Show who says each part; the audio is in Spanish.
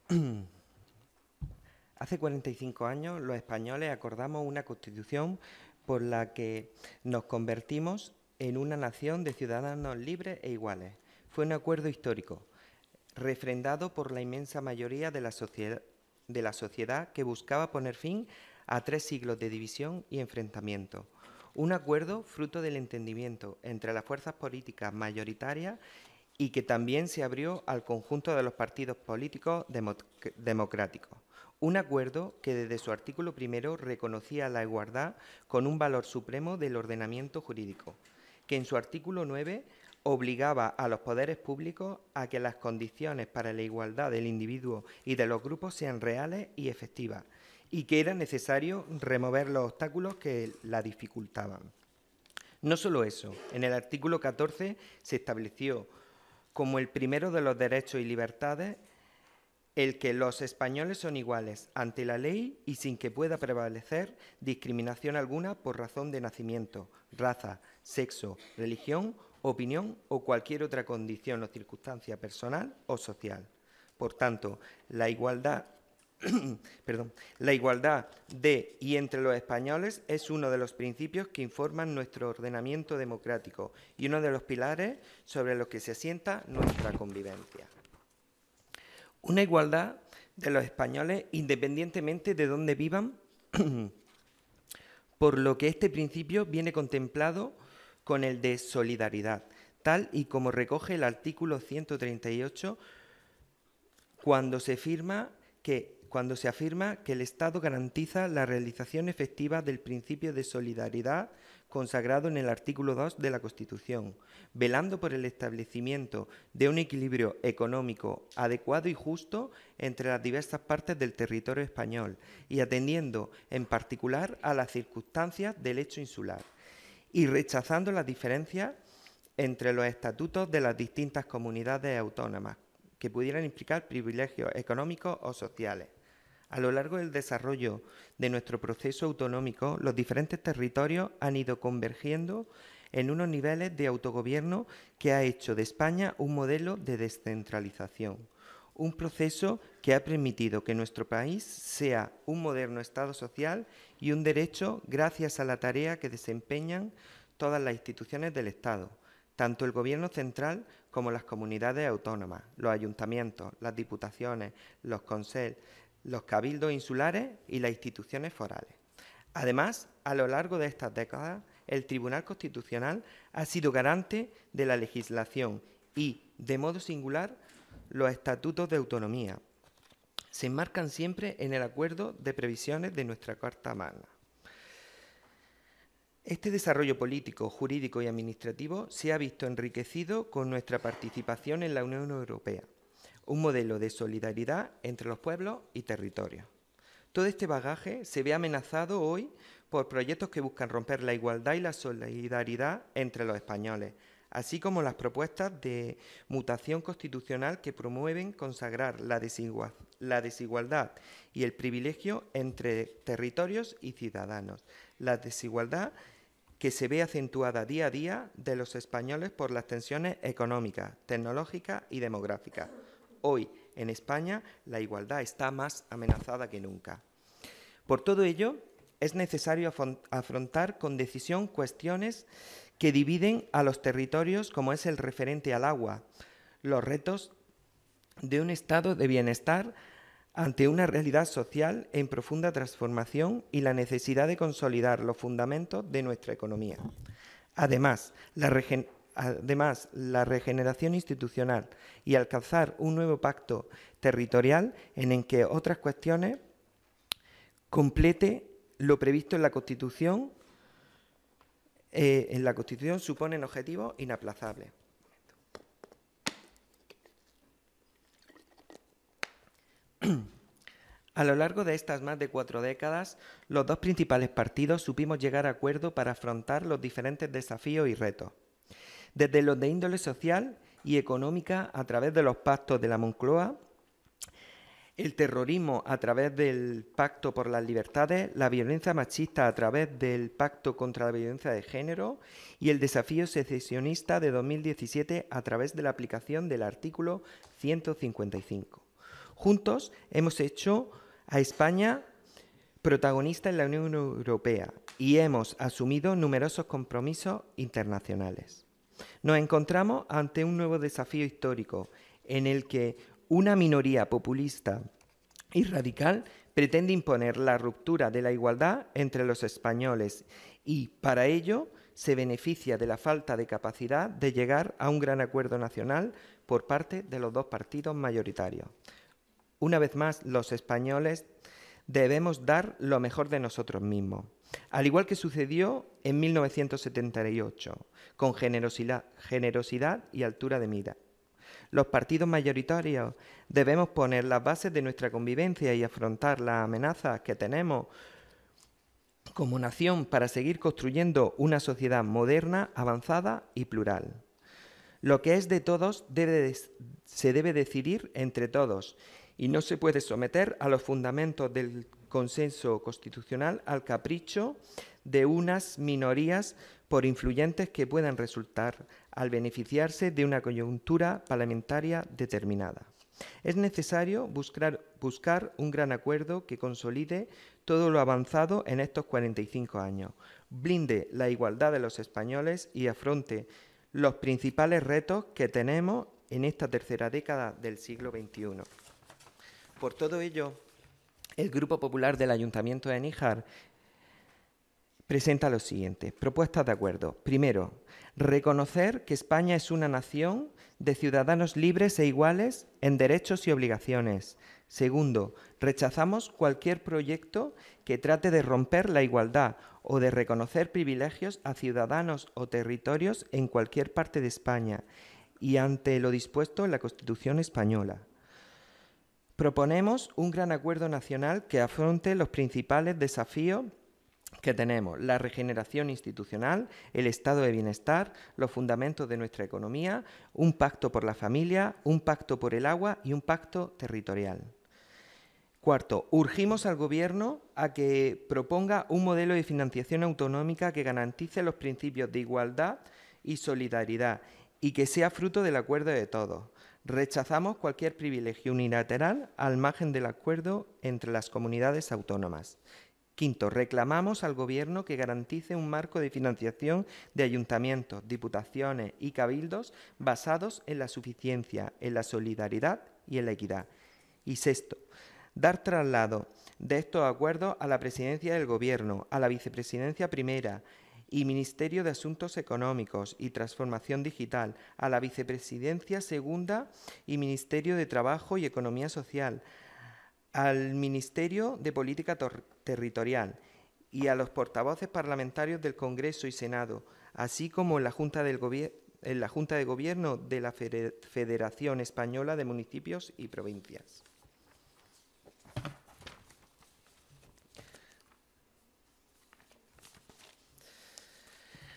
Speaker 1: Hace 45 años los españoles acordamos una constitución por la que nos convertimos en una nación de ciudadanos libres e iguales. Fue un acuerdo histórico, refrendado por la inmensa mayoría de la sociedad que buscaba poner fin a 3 siglos de división y enfrentamiento. Un acuerdo fruto del entendimiento entre las fuerzas políticas mayoritarias y que también se abrió al conjunto de los partidos políticos democráticos. Un acuerdo que desde su artículo primero reconocía la igualdad con un valor supremo del ordenamiento jurídico, que en su artículo 9 obligaba a los poderes públicos a que las condiciones para la igualdad del individuo y de los grupos sean reales y efectivas, y que era necesario remover los obstáculos que la dificultaban. No solo eso, en el artículo 14 se estableció como el primero de los derechos y libertades el que los españoles son iguales ante la ley y sin que pueda prevalecer discriminación alguna por razón de nacimiento, raza, sexo, religión, opinión o cualquier otra condición o circunstancia personal o social. Por tanto, la igualdad de y entre los españoles es uno de los principios que informan nuestro ordenamiento democrático y uno de los pilares sobre los que se asienta nuestra convivencia. Una igualdad de los españoles independientemente de dónde vivan, por lo que este principio viene contemplado con el de solidaridad, tal y como recoge el artículo 138 cuando se afirma que el Estado garantiza la realización efectiva del principio de solidaridad consagrado en el artículo 2 de la Constitución, velando por el establecimiento de un equilibrio económico adecuado y justo entre las diversas partes del territorio español y atendiendo en particular a las circunstancias del hecho insular, y rechazando las diferencias entre los estatutos de las distintas comunidades autónomas que pudieran implicar privilegios económicos o sociales. A lo largo del desarrollo de nuestro proceso autonómico, los diferentes territorios han ido convergiendo en unos niveles de autogobierno que ha hecho de España un modelo de descentralización, un proceso que ha permitido que nuestro país sea un moderno Estado social y un derecho gracias a la tarea que desempeñan todas las instituciones del Estado, tanto el Gobierno central como las comunidades autónomas, los ayuntamientos, las diputaciones, los consejos, los cabildos insulares y las instituciones forales. Además, a lo largo de estas décadas, el Tribunal Constitucional ha sido garante de la legislación y, de modo singular, los estatutos de autonomía. Se enmarcan siempre en el acuerdo de previsiones de nuestra Carta Magna. Este desarrollo político, jurídico y administrativo se ha visto enriquecido con nuestra participación en la Unión Europea, un modelo de solidaridad entre los pueblos y territorios. Todo este bagaje se ve amenazado hoy por proyectos que buscan romper la igualdad y la solidaridad entre los españoles, así como las propuestas de mutación constitucional que promueven consagrar la desigualdad y el privilegio entre territorios y ciudadanos. La desigualdad que se ve acentuada día a día de los españoles por las tensiones económicas, tecnológicas y demográficas. Hoy, en España, la igualdad está más amenazada que nunca. Por todo ello, es necesario afrontar con decisión cuestiones que dividen a los territorios, como es el referente al agua, los retos de un estado de bienestar ante una realidad social en profunda transformación y la necesidad de consolidar los fundamentos de nuestra economía. Además, la regeneración institucional y alcanzar un nuevo pacto territorial en que otras cuestiones complete lo previsto en la Constitución. En la Constitución suponen objetivos inaplazables. A lo largo de estas más de 4 décadas, los dos principales partidos supimos llegar a acuerdo para afrontar los diferentes desafíos y retos. Desde los de índole social y económica a través de los pactos de la Moncloa, el terrorismo a través del Pacto por las Libertades, la violencia machista a través del Pacto contra la Violencia de Género y el desafío secesionista de 2017 a través de la aplicación del artículo 155. Juntos hemos hecho a España protagonista en la Unión Europea y hemos asumido numerosos compromisos internacionales. Nos encontramos ante un nuevo desafío histórico en el que una minoría populista y radical pretende imponer la ruptura de la igualdad entre los españoles y, para ello, se beneficia de la falta de capacidad de llegar a un gran acuerdo nacional por parte de los dos partidos mayoritarios. Una vez más, los españoles debemos dar lo mejor de nosotros mismos, al igual que sucedió en 1978, con generosidad y altura de mira. Los partidos mayoritarios debemos poner las bases de nuestra convivencia y afrontar las amenazas que tenemos como nación para seguir construyendo una sociedad moderna, avanzada y plural. Lo que es de todos se debe decidir entre todos y no se puede someter a los fundamentos del consenso constitucional al capricho de unas minorías por influyentes que puedan resultar al beneficiarse de una coyuntura parlamentaria determinada. Es necesario buscar un gran acuerdo que consolide todo lo avanzado en estos 45 años, blinde la igualdad de los españoles y afronte los principales retos que tenemos en esta tercera década del siglo XXI. Por todo ello, el Grupo Popular del Ayuntamiento de Níjar presenta lo siguiente: propuestas de acuerdo. Primero, reconocer que España es una nación de ciudadanos libres e iguales en derechos y obligaciones. Segundo, rechazamos cualquier proyecto que trate de romper la igualdad o de reconocer privilegios a ciudadanos o territorios en cualquier parte de España y ante lo dispuesto en la Constitución española. Proponemos un gran acuerdo nacional que afronte los principales desafíos que tenemos: la regeneración institucional, el estado de bienestar, los fundamentos de nuestra economía, un pacto por la familia, un pacto por el agua y un pacto territorial. Cuarto, urgimos al Gobierno a que proponga un modelo de financiación autonómica que garantice los principios de igualdad y solidaridad y que sea fruto del acuerdo de todos. Rechazamos cualquier privilegio unilateral al margen del acuerdo entre las comunidades autónomas. Quinto, reclamamos al Gobierno que garantice un marco de financiación de ayuntamientos, diputaciones y cabildos basados en la suficiencia, en la solidaridad y en la equidad. Y sexto, dar traslado de estos acuerdos a la Presidencia del Gobierno, a la Vicepresidencia Primera y Ministerio de Asuntos Económicos y Transformación Digital, a la Vicepresidencia Segunda y Ministerio de Trabajo y Economía Social, al Ministerio de Política Territorial y a los portavoces parlamentarios del Congreso y Senado, así como en la Junta de Gobierno de la Federación Española de Municipios y Provincias.